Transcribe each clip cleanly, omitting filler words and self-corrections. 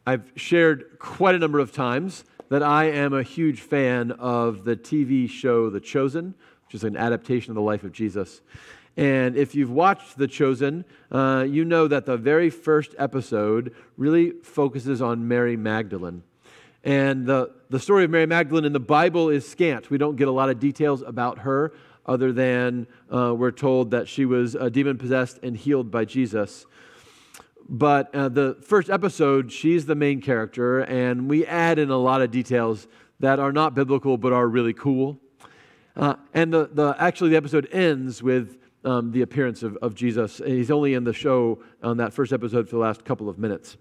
I've shared quite a number of times that I am a huge fan of the TV show The Chosen, which is an adaptation of the life of Jesus. And if you've watched The Chosen, you know that the very first episode really focuses on Mary Magdalene. And the story of Mary Magdalene in the Bible is scant. We don't get a lot of details about her other than we're told that she was demon-possessed and healed by Jesus. But the first episode, she's the main character, and we add in a lot of details that are not biblical but are really cool. And actually the episode ends with the appearance of Jesus. He's only in the show on that first episode for the last couple of minutes.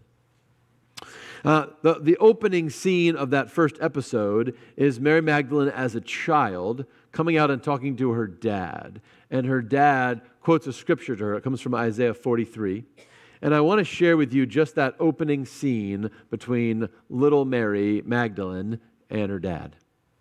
The opening scene of that first episode is Mary Magdalene as a child coming out and talking to her dad. And her dad quotes a scripture to her. It comes from Isaiah 43. And I want to share with you just that opening scene between little Mary Magdalene and her dad.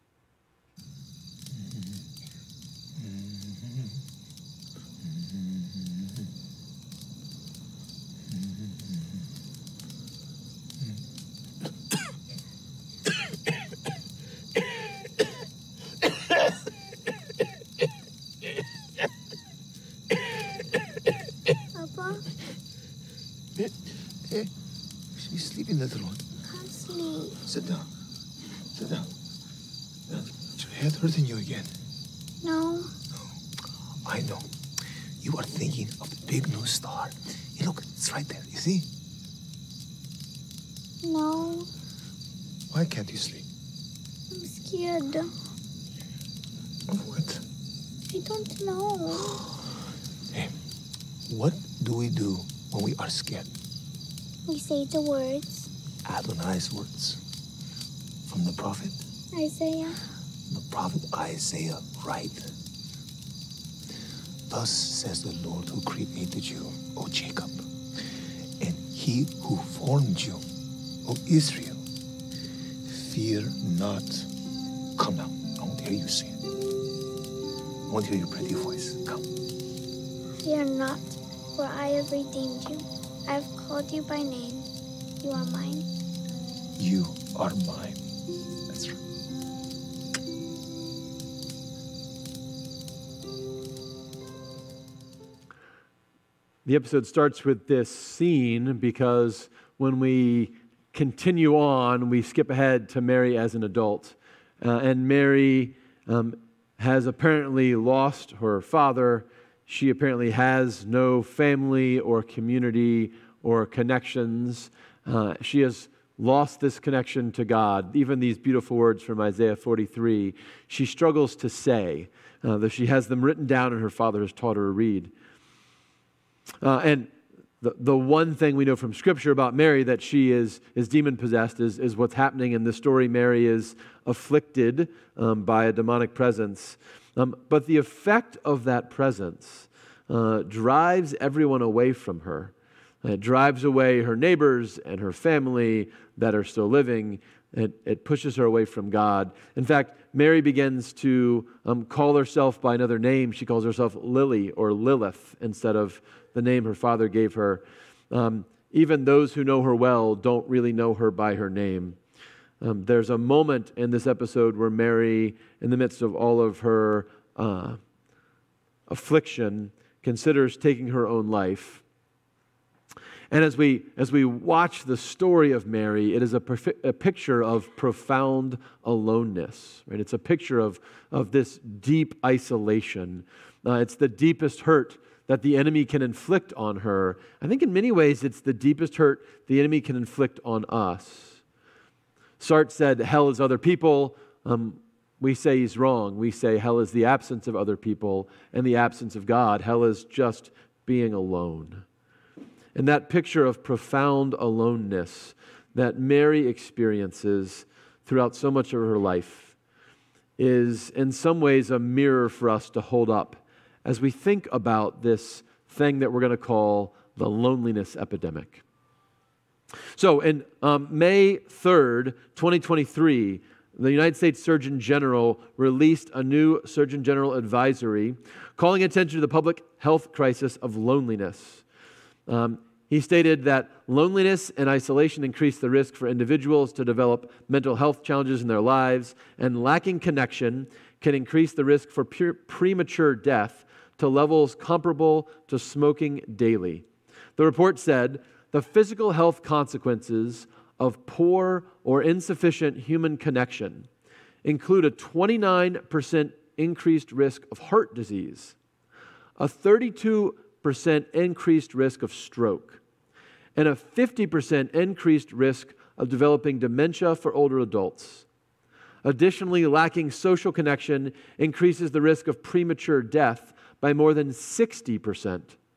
She's sleeping, little one. Can't sleep. Sit down. Sit down. Is your head hurting you again? No. I know. You are thinking of the big new star. Hey, look, it's right there. You see? No. Why can't you sleep? I'm scared. Of what? I don't know. Hey, what do we do when we are scared? We say the words. Adonai's words. From the prophet? Isaiah. The prophet Isaiah, right? Thus says the Lord who created you, O Jacob, and he who formed you, O Israel. Fear not. Come now. I want to hear you sing. I want to hear your pretty voice. Come. Fear not, for I have redeemed you. I have called you by name. You are mine. You are mine. That's right. The episode starts with this scene because when we continue on, we skip ahead to Mary as an adult. And Mary has apparently lost her father. She apparently has no family or community or connections. She has lost this connection to God. Even these beautiful words from Isaiah 43, she struggles to say, though she has them written down and her father has taught her to read. And the one thing we know from Scripture about Mary that she is demon-possessed is what's happening in this story. Mary is afflicted by a demonic presence. But the effect of that presence drives everyone away from her. It drives away her neighbors and her family that are still living. It pushes her away from God. In fact, Mary begins to call herself by another name. She calls herself Lily or Lilith instead of the name her father gave her. Even those who know her well don't really know her by her name. There's a moment in this episode where Mary, in the midst of all of her affliction, considers taking her own life. And as we watch the story of Mary, it is a picture of profound aloneness. Right? It's a picture of this deep isolation. It's the deepest hurt that the enemy can inflict on her. I think in many ways it's the deepest hurt the enemy can inflict on us. Sartre said, hell is other people. We say he's wrong. We say hell is the absence of other people and the absence of God. Hell is just being alone. And that picture of profound aloneness that Mary experiences throughout so much of her life is in some ways a mirror for us to hold up as we think about this thing that we're going to call the loneliness epidemic. So in May 3rd, 2023, the United States Surgeon General released a new Surgeon General advisory calling attention to the public health crisis of loneliness. He stated that loneliness and isolation increase the risk for individuals to develop mental health challenges in their lives, and lacking connection can increase the risk for premature death to levels comparable to smoking daily. The report said the physical health consequences of poor or insufficient human connection include a 29% increased risk of heart disease, a 32% increased risk of stroke, and a 50% increased risk of developing dementia for older adults. Additionally, lacking social connection increases the risk of premature death by more than 60%.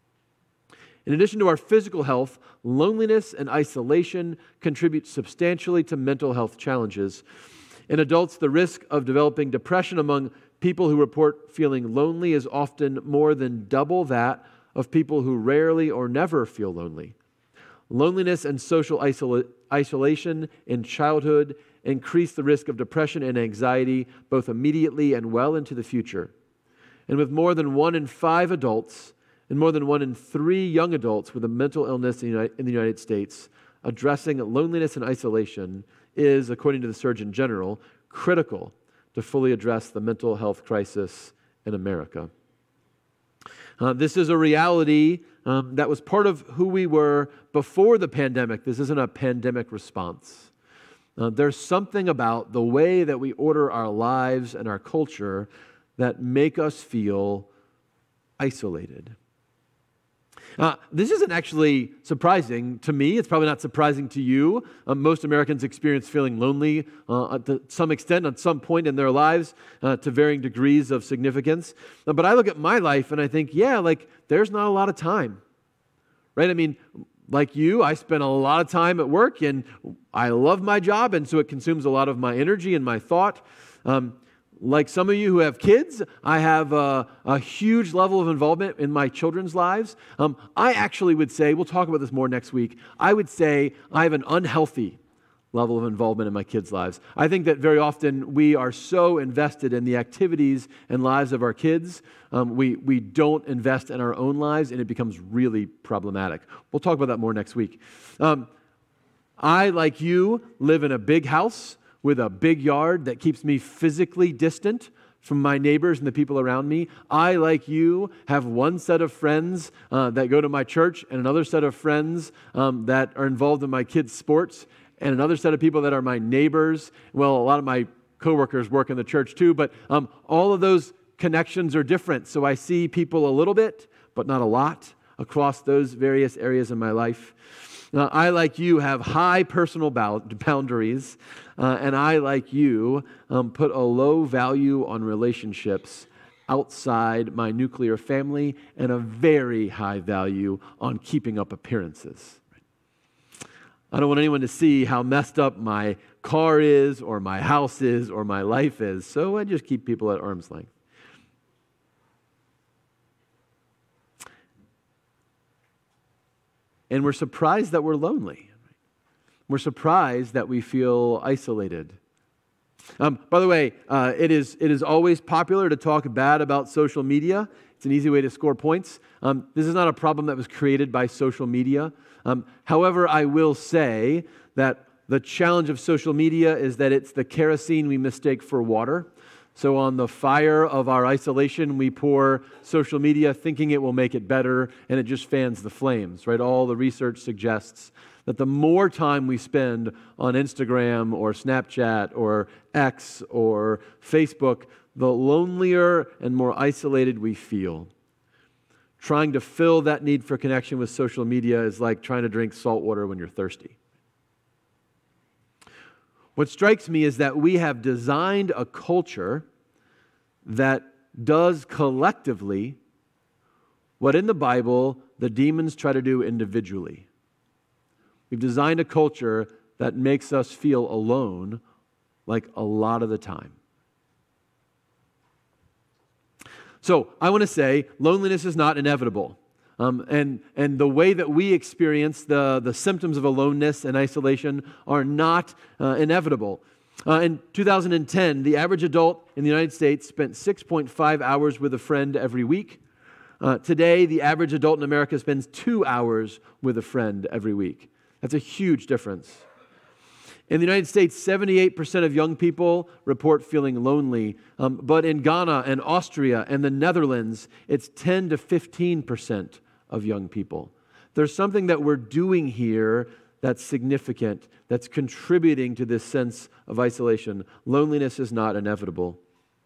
In addition to our physical health, loneliness and isolation contribute substantially to mental health challenges. In adults, the risk of developing depression among people who report feeling lonely is often more than double that of people who rarely or never feel lonely. Loneliness and social isolation in childhood increase the risk of depression and anxiety both immediately and well into the future. And with more than 1 in 5 adults and more than 1 in 3 young adults with a mental illness in the United States, addressing loneliness and isolation is, according to the Surgeon General, critical to fully address the mental health crisis in America. This is a reality that was part of who we were before the pandemic. This isn't a pandemic response. There's something about the way that we order our lives and our culture that make us feel isolated. This isn't actually surprising to me. It's probably not surprising to you. Most Americans experience feeling lonely to some extent, at some point in their lives, to varying degrees of significance. But I look at my life and I think, there's not a lot of time, right? I mean, like you, I spend a lot of time at work, and I love my job, and so it consumes a lot of my energy and my thought. Like some of you who have kids, I have a huge level of involvement in my children's lives. I actually would say, we'll talk about this more next week, I would say I have an unhealthy level of involvement in my kids' lives. I think that very often we are so invested in the activities and lives of our kids, we don't invest in our own lives, and it becomes really problematic. We'll talk about that more next week. I, like you, live in a big house with a big yard that keeps me physically distant from my neighbors and the people around me. I, like you, have one set of friends that go to my church, and another set of friends that are involved in my kids' sports, and another set of people that are my neighbors. Well, a lot of my coworkers work in the church too, but all of those connections are different. So I see people a little bit, but not a lot, across those various areas in my life. I, like you, have high personal boundaries, and I, like you, put a low value on relationships outside my nuclear family and a very high value on keeping up appearances. I don't want anyone to see how messed up my car is or my house is or my life is, so I just keep people at arm's length. And we're surprised that we're lonely. We're surprised that we feel isolated. By the way, it is always popular to talk bad about social media. It's an easy way to score points. This is not a problem that was created by social media. However, I will say that the challenge of social media is that it's the kerosene we mistake for water. So on the fire of our isolation, we pour social media thinking it will make it better, and it just fans the flames, right? All the research suggests that the more time we spend on Instagram or Snapchat or X or Facebook, the lonelier and more isolated we feel. Trying to fill that need for connection with social media is like trying to drink salt water when you're thirsty. What strikes me is that we have designed a culture that does collectively what in the Bible the demons try to do individually. We've designed a culture that makes us feel alone like a lot of the time. So I want to say loneliness is not inevitable. And the way that we experience the symptoms of aloneness and isolation are not inevitable. In 2010, the average adult in the United States spent 6.5 hours with a friend every week. Today, the average adult in America spends 2 hours with a friend every week. That's a huge difference. In the United States, 78% of young people report feeling lonely. But in Ghana and Austria and the Netherlands, it's 10 to 15% of young people. There's something that we're doing here that's significant, that's contributing to this sense of isolation. Loneliness is not inevitable.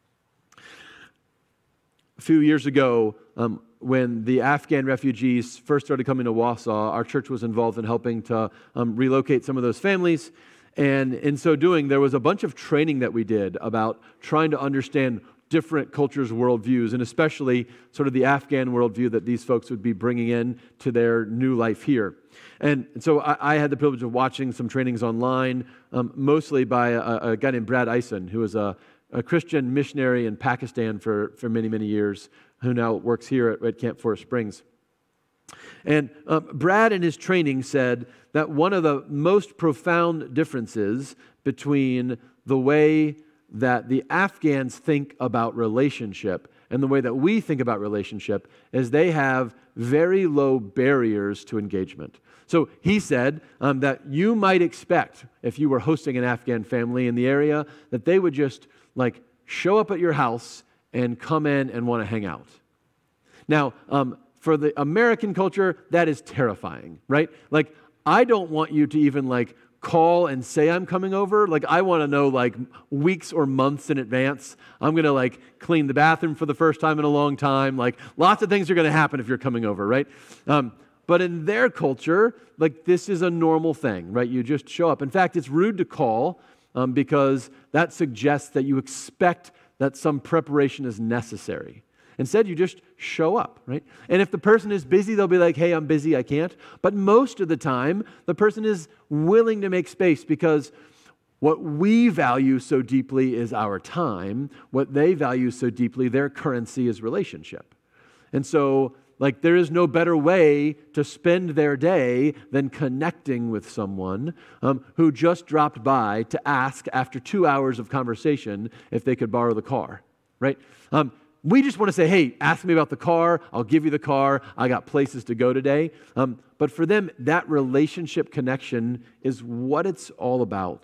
A few years ago, when the Afghan refugees first started coming to Wausau, our church was involved in helping to relocate some of those families. And in so doing, there was a bunch of training that we did about trying to understand different cultures' worldviews, and especially sort of the Afghan worldview that these folks would be bringing in to their new life here. And so I had the privilege of watching some trainings online, mostly by a guy named Brad Eisen, who was a Christian missionary in Pakistan for many, many years, who now works here at Camp Forest Springs. And Brad in his training said that one of the most profound differences between the way that the Afghans think about relationship and the way that we think about relationship is they have very low barriers to engagement. So he said that you might expect, if you were hosting an Afghan family in the area, that they would just like show up at your house and come in and want to hang out. Now, for the American culture, that is terrifying, right? Like, I don't want you to even like call and say I'm coming over. Like, I want to know like weeks or months in advance. I'm going to like clean the bathroom for the first time in a long time. Like, lots of things are going to happen if you're coming over, right? But in their culture, like, this is a normal thing, right? You just show up. In fact, it's rude to call because that suggests that you expect that some preparation is necessary. Instead, you just show up, right? And if the person is busy, they'll be like, hey, I'm busy, I can't. But most of the time, the person is willing to make space because what we value so deeply is our time. What they value so deeply, their currency is relationship. And so, like, there is no better way to spend their day than connecting with someone who just dropped by to ask after 2 hours of conversation if they could borrow the car, right? We just want to say, hey, ask me about the car. I'll give you the car. I got places to go today. But for them, that relationship connection is what it's all about.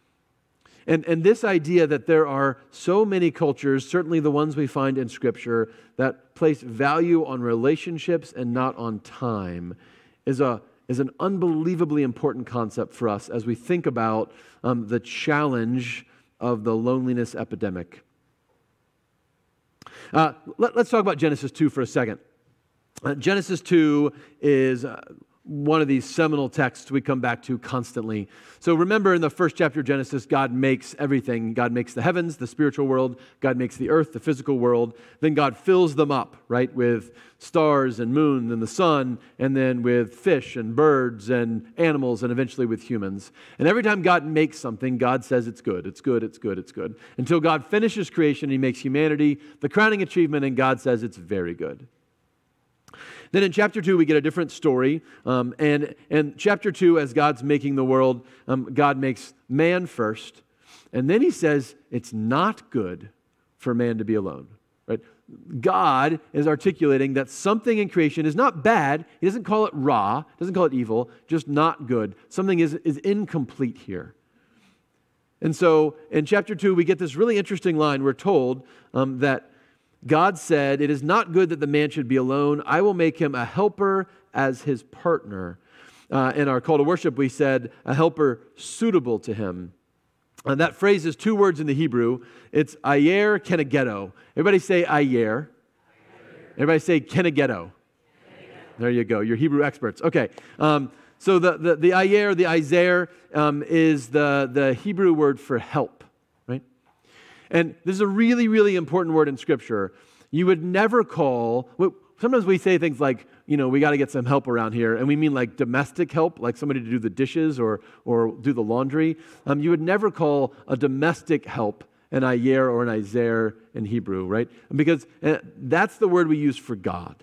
And this idea that there are so many cultures, certainly the ones we find in Scripture, that place value on relationships and not on time is an unbelievably important concept for us as we think about the challenge of the loneliness epidemic. Let's talk about Genesis 2 for a second. Genesis 2 is one of these seminal texts we come back to constantly. So remember, in the first chapter of Genesis, God makes everything. God makes the heavens, the spiritual world. God makes the earth, the physical world. Then God fills them up, right, with stars and moon and the sun, and then with fish and birds and animals, and eventually with humans. And every time God makes something, God says it's good, it's good, it's good, it's good. Until God finishes creation, He makes humanity the crowning achievement, and God says it's very good. Then in chapter 2, we get a different story. And in chapter 2, as God's making the world, God makes man first. And then He says it's not good for man to be alone. Right? God is articulating that something in creation is not bad. He doesn't call it raw, doesn't call it evil, just not good. Something is incomplete here. And so in chapter 2, we get this really interesting line. We're told that God said, it is not good that the man should be alone. I will make him a helper as his partner. In our call to worship, we said, a helper suitable to him. And that phrase is 2 words in the Hebrew. It's ayer kenegedo. Everybody say ayer. Everybody say kenegedo. There you go. You're Hebrew experts. Okay. So the ayer, the izer, is the Hebrew word for help. And this is a really, really important word in Scripture. You would never call, sometimes we say things like, we got to get some help around here, and we mean like domestic help, like somebody to do the dishes or do the laundry. You would never call a domestic help an ayer or an izer in Hebrew, right? Because that's the word we use for God.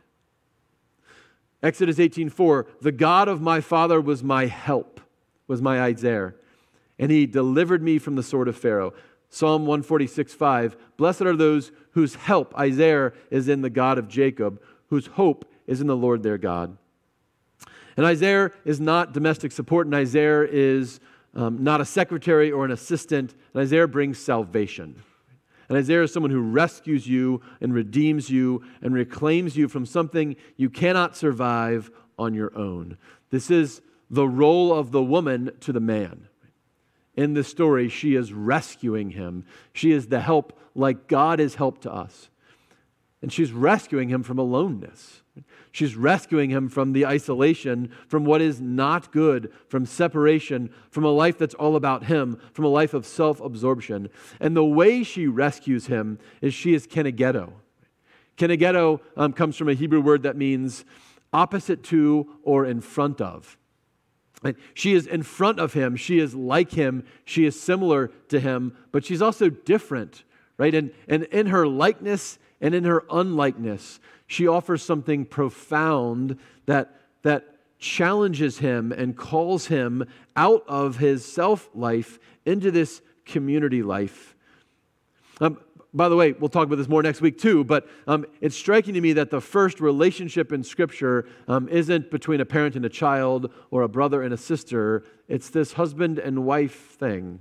Exodus 18:4, the God of my father was my help, was my izer, and He delivered me from the sword of Pharaoh. Psalm 146:5, blessed are those whose help, izer, is in the God of Jacob, whose hope is in the Lord their God. And Isaiah is not domestic support, and Isaiah is not a secretary or an assistant, and Isaiah brings salvation. And Isaiah is someone who rescues you and redeems you and reclaims you from something you cannot survive on your own. This is the role of the woman to the man. In this story, she is rescuing him. She is the help like God is help to us. And she's rescuing him from aloneness. She's rescuing him from the isolation, from what is not good, from separation, from a life that's all about him, from a life of self-absorption. And the way she rescues him is she is kenegeto. Kenegeto comes from a Hebrew word that means opposite to or in front of. And she is in front of him. She is like him. She is similar to him, but she's also different, right? And in her likeness and in her unlikeness, she offers something profound that challenges him and calls him out of his self-life into this community life. By the way, we'll talk about this more next week too, but it's striking to me that the first relationship in Scripture isn't between a parent and a child or a brother and a sister. It's this husband and wife thing.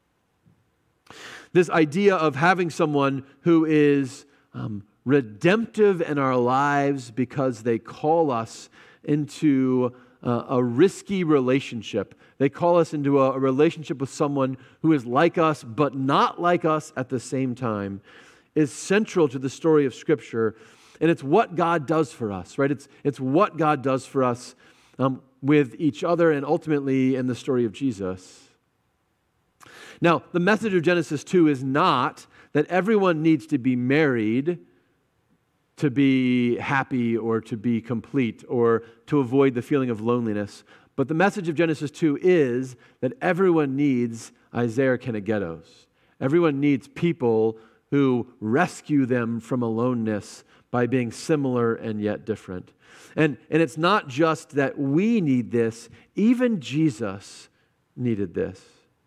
This idea of having someone who is redemptive in our lives because they call us into a risky relationship. They call us into a relationship with someone who is like us but not like us at the same time, is central to the story of Scripture. And it's what God does for us, right? It's what God does for us with each other and ultimately in the story of Jesus. Now, the message of Genesis 2 is not that everyone needs to be married to be happy or to be complete or to avoid the feeling of loneliness. But the message of Genesis 2 is that everyone needs Isaiah kenegetos. Everyone needs people who rescue them from aloneness by being similar and yet different. And it's not just that we need this, even Jesus needed this.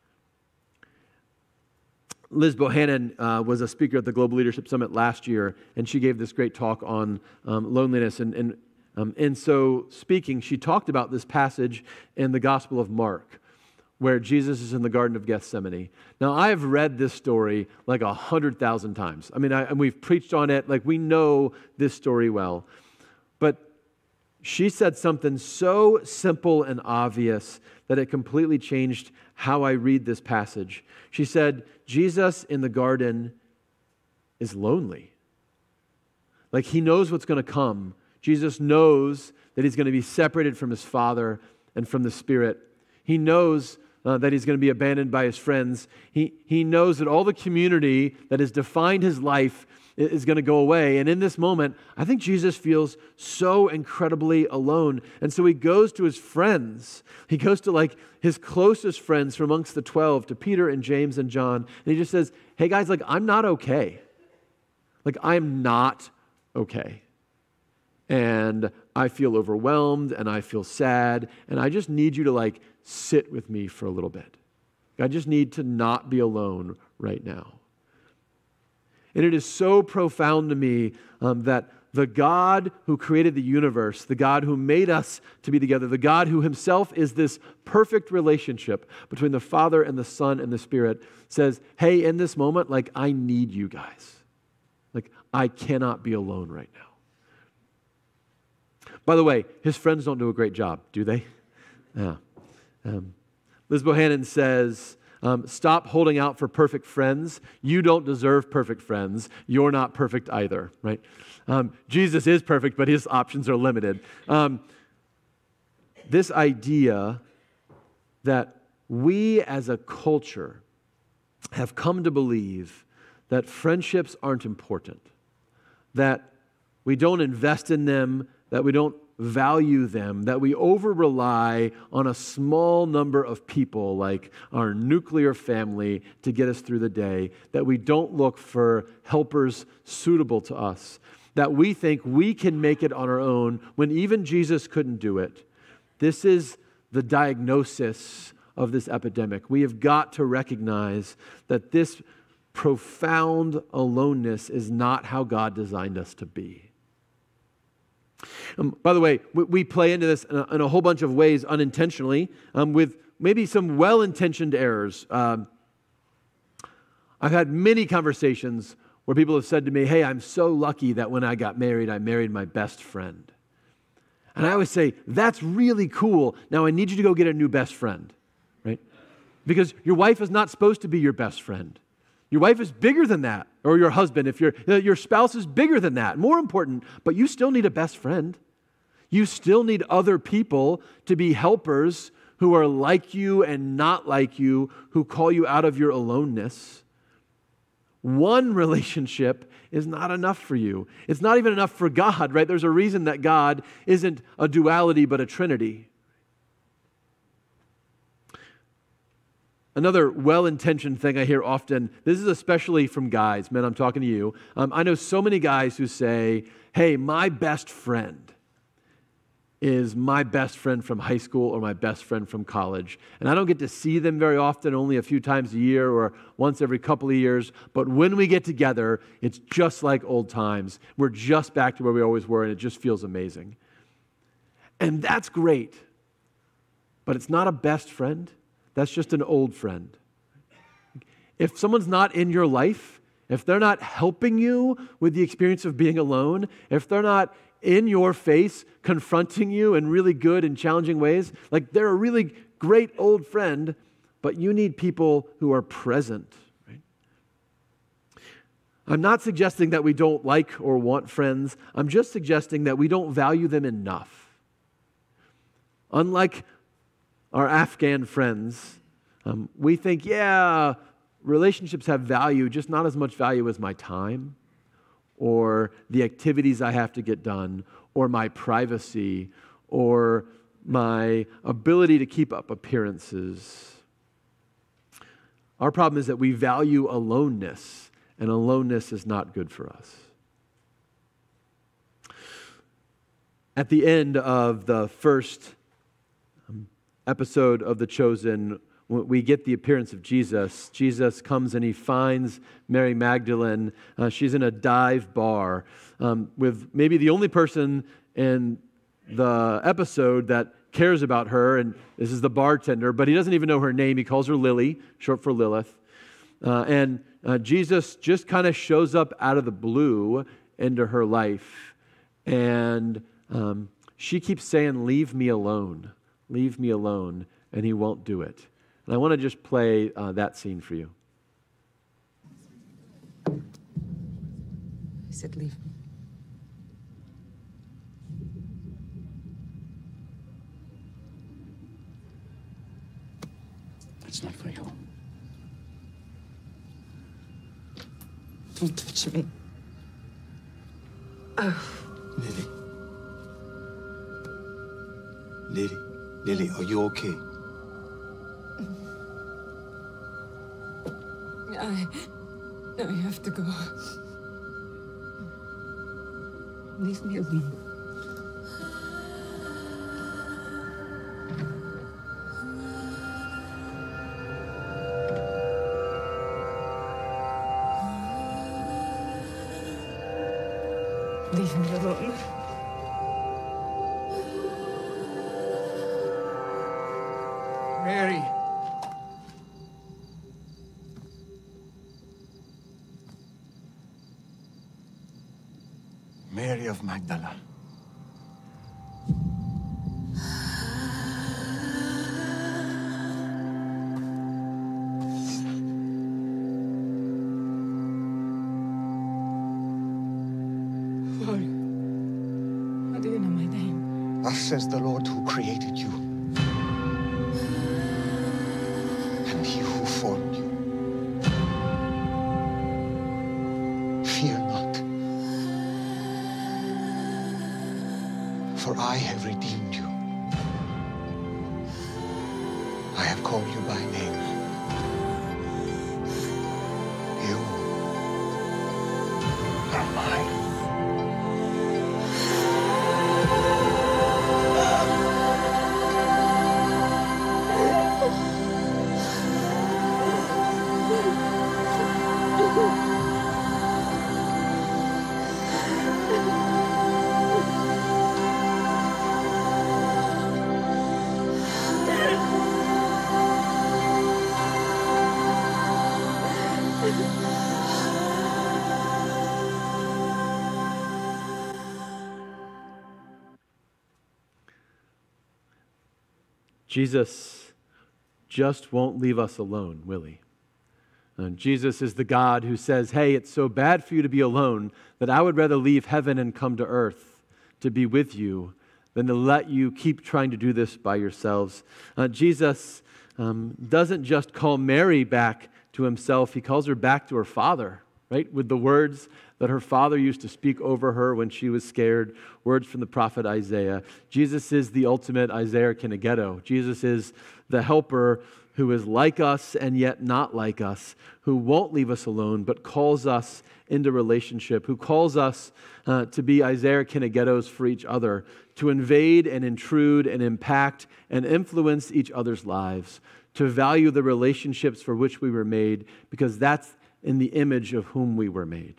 Liz Bohannon was a speaker at the Global Leadership Summit last year, and she gave this great talk on loneliness. And in so speaking, she talked about this passage in the Gospel of Mark, where Jesus is in the Garden of Gethsemane. Now, I have read this story like 100,000 times. I mean, and we've preached on it. Like, we know this story well. But she said something so simple and obvious that it completely changed how I read this passage. She said, Jesus in the garden is lonely. Like, he knows what's going to come. Jesus knows that he's going to be separated from his Father and from the Spirit. He knows that he's going to be abandoned by his friends. He knows that all the community that has defined his life is going to go away. And in this moment, I think Jesus feels so incredibly alone. And so he goes to his friends. He goes to like his closest friends from amongst the 12, to Peter and James and John. And he just says, hey guys, like, I'm not okay. Like, I'm not okay. And I feel overwhelmed and I feel sad. And I just need you to like sit with me for a little bit. I just need to not be alone right now. And it is so profound to me that the God who created the universe, the God who made us to be together, the God who himself is this perfect relationship between the Father and the Son and the Spirit, says, hey, in this moment, like, I need you guys. Like, I cannot be alone right now. By the way, his friends don't do a great job, do they? Yeah. Liz Bohannon says, stop holding out for perfect friends. You don't deserve perfect friends. You're not perfect either, right? Jesus is perfect, but his options are limited. This idea that we as a culture have come to believe that friendships aren't important, that we don't invest in them, that we don't value them, that we over-rely on a small number of people like our nuclear family to get us through the day, that we don't look for helpers suitable to us, that we think we can make it on our own when even Jesus couldn't do it. This is the diagnosis of this epidemic. We have got to recognize that this profound aloneness is not how God designed us to be. By the way, we play into this in a whole bunch of ways unintentionally, with maybe some well-intentioned errors. I've had many conversations where people have said to me, hey, I'm so lucky that when I got married, I married my best friend. And I always say, that's really cool. Now I need you to go get a new best friend, right? Because your wife is not supposed to be your best friend. Your wife is bigger than that, or your husband, if your spouse is bigger than that, more important, but you still need a best friend. You still need other people to be helpers who are like you and not like you, who call you out of your aloneness. One relationship is not enough for you. It's not even enough for God, right? There's a reason that God isn't a duality, but a trinity. Another well-intentioned thing I hear often, this is especially from guys, men, I'm talking to you. I know so many guys who say, hey, my best friend is my best friend from high school or my best friend from college. And I don't get to see them very often, only a few times a year or once every couple of years. But when we get together, it's just like old times. We're just back to where we always were, and it just feels amazing. And that's great. But it's not a best friend. That's just an old friend. If someone's not in your life, if they're not helping you with the experience of being alone, if they're not in your face confronting you in really good and challenging ways, like they're a really great old friend, but you need people who are present. Right? I'm not suggesting that we don't like or want friends. I'm just suggesting that we don't value them enough. Unlike our Afghan friends, we think, yeah, relationships have value, just not as much value as my time, or the activities I have to get done, or my privacy, or my ability to keep up appearances. Our problem is that we value aloneness, and aloneness is not good for us. At the end of the first episode of The Chosen, we get the appearance of Jesus. Jesus comes and he finds Mary Magdalene. She's in a dive bar with maybe the only person in the episode that cares about her, and this is the bartender, but he doesn't even know her name. He calls her Lily, short for Lilith. And Jesus just kind of shows up out of the blue into her life. And she keeps saying, leave me alone, and he won't do it. And I want to just play that scene for you. He said, leave me. It's not for you. Don't touch me. Lily, are you okay? No, you have to go. Leave me alone. Leave me alone. Mary. Mary of Magdala. How do you know my name? Thus says the Lord who created you, and he who formed you. Fear not, for I have redeemed you. I have called you by name. You are mine. Jesus just won't leave us alone, will he? And Jesus is the God who says, hey, it's so bad for you to be alone that I would rather leave heaven and come to earth to be with you than to let you keep trying to do this by yourselves. Jesus doesn't just call Mary back to himself, he calls her back to her Father, right? With the words that her father used to speak over her when she was scared, words from the prophet Isaiah. Jesus is the ultimate Isaiah Keneghetto. Jesus is the helper who is like us and yet not like us, who won't leave us alone, but calls us into relationship, who calls us to be Isaiah Keneghettos for each other, to invade and intrude and impact and influence each other's lives, to value the relationships for which we were made, because that's in the image of whom we were made.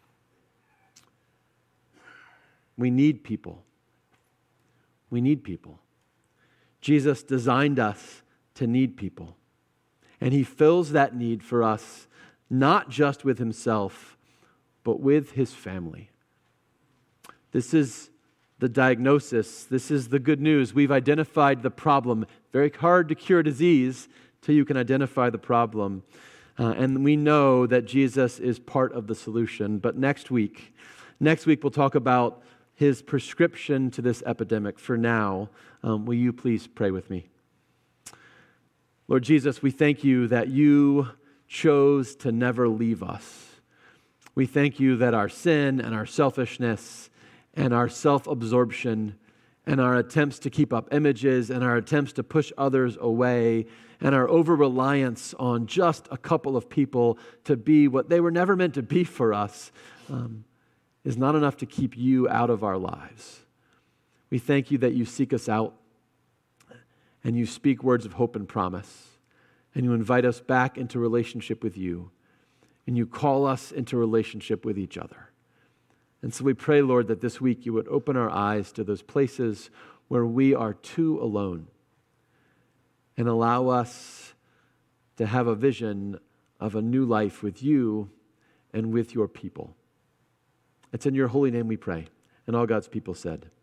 We need people. We need people. Jesus designed us to need people. And he fills that need for us, not just with himself, but with his family. This is the diagnosis. This is the good news. We've identified the problem. Very hard to cure disease till you can identify the problem. And we know that Jesus is part of the solution. But next week we'll talk about his prescription to this epidemic. For now, will you please pray with me? Lord Jesus, we thank you that you chose to never leave us. We thank you that our sin and our selfishness and our self-absorption and our attempts to keep up images and our attempts to push others away and our over-reliance on just a couple of people to be what they were never meant to be for us is not enough to keep you out of our lives. We thank you that you seek us out and you speak words of hope and promise, and you invite us back into relationship with you, and you call us into relationship with each other. And so we pray, Lord, that this week you would open our eyes to those places where we are too alone and allow us to have a vision of a new life with you and with your people. It's in your holy name we pray. And all God's people said,